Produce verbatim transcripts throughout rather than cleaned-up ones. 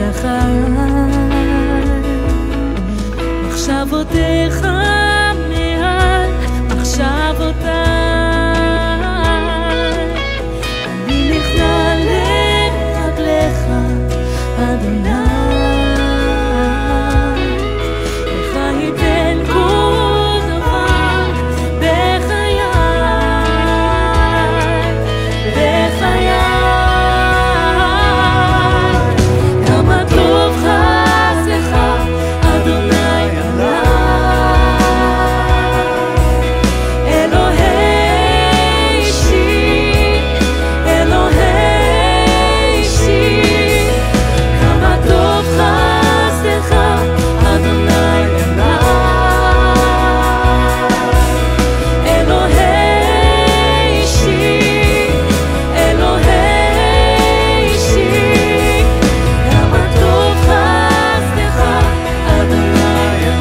מחשבותיך מעל מחשבותיי, אני נכנע לרגליך אדוני. לך ייתן כל דבר בחיי, בחיי. כמה טוב חסדך אדוני עליי, אלוהי אישי, אלוהי אישי. כמה טוב חסדך אדוני עליי, אלוהי אישי, אלוהי אישי. כמה טוב חסדך אדוני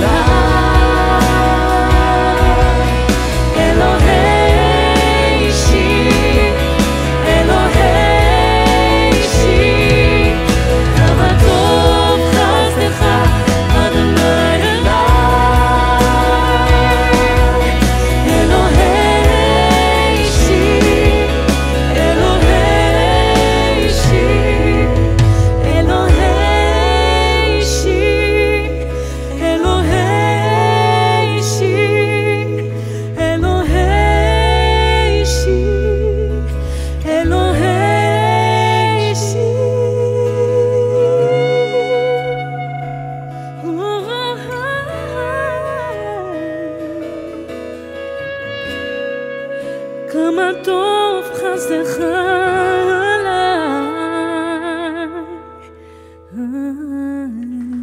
עליי, אלוהי אישי, אלוהי אישי. כמה טוב חסדך אדוני עליי, אלוהי אישי, אלוהי אישי, אלוהי אישי, אלוהי אישי, אלוהי אישי, אלוהי אישי. כמה טוב חסדך עליי.